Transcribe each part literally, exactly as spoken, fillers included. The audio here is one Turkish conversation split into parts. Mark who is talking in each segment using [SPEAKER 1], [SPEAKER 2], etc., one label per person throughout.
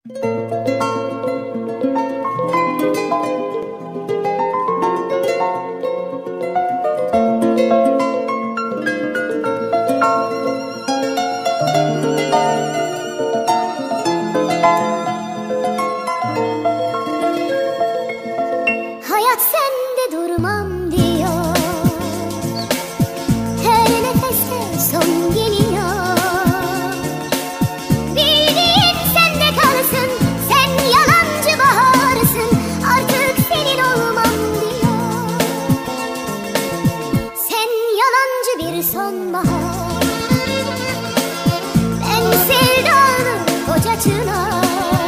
[SPEAKER 1] Hayat sende durmam diyor, her nefeste son geliyor. Bildiğin sende kalsın, sen yalancı baharsın, artık senin olmam diyor. Sen yalancı bir sonbahar, ben sevdalı koca çınar.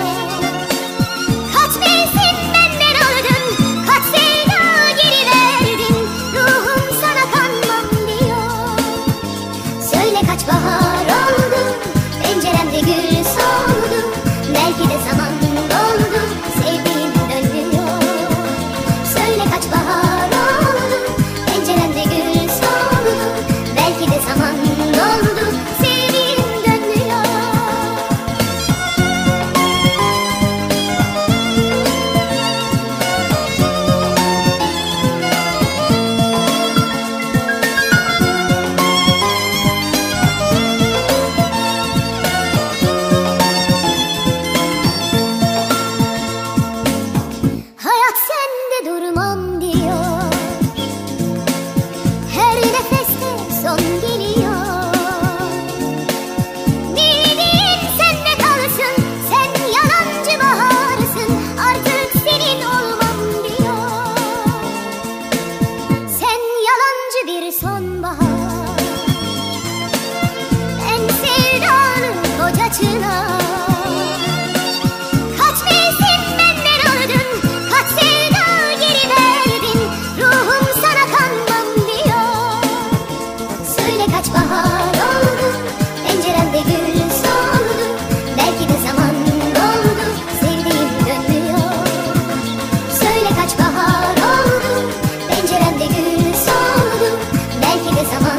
[SPEAKER 1] Kaç bahar oldu, penceremde gül soldu, belki de zaman doldu, sevdiğim dönüyor. Söyle kaç bahar oldu, penceremde gül soldu, belki de zaman doldu, sevdiğim dönüyor. Durmam diyor, her nefeste son geliyor. Bildiğin sende kalsın, sen yalancı baharsın, artık senin olmam diyor. Sen yalancı bir sonbahar, ben sevdalı koca çınar. Kaç bahar oldu, penceremde gül soldu, belki de zaman doldu, sevdiğim dönüyor. Söyle kaç bahar oldu, penceremde gül soldu, belki de zaman